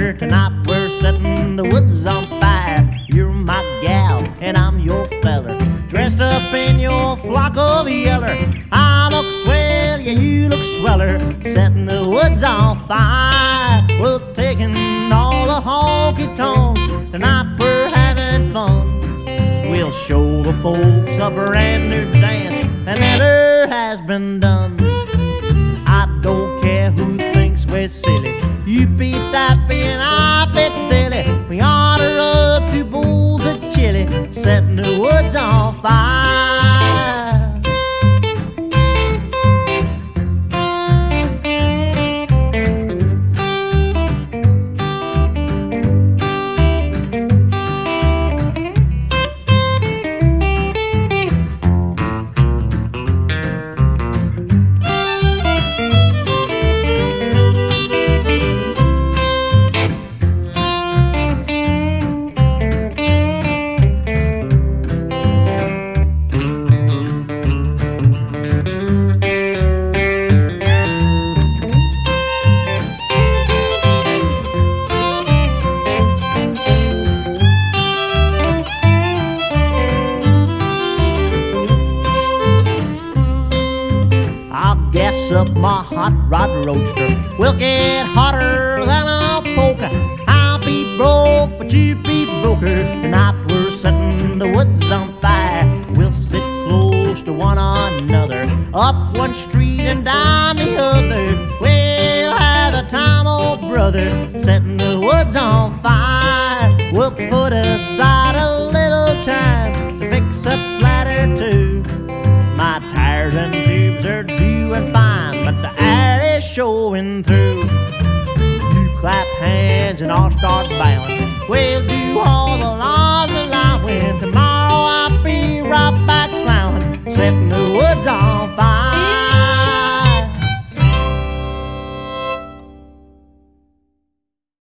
splatter. Tonight we're setting the woods on fire. You're my gal and I'm your feller, dressed up in your flock of yeller. I look swell, yeah, you look sweller, setting the woods on fire. We're taking all the honky tonks. Tonight we're having fun. We'll show the folks a brand new dance that never has been done. I don't care who thinks we're silly. You beat that and I bet Billy. We order up 2 bowls of chili, setting the woods on fire. Gas up my hot rod roadster, we'll get hotter than a poker. I'll be broke, but you be broker. Tonight we're setting the woods on fire. We'll sit close to one another, up one street and down the other. We'll have a time, old brother, setting the woods on fire. We'll put aside a little time to fix a flat or two. My tires and tubes are doing fine, but the air is showing through. You clap hands and I'll start bowing. We'll do all the laws allowing tomorrow.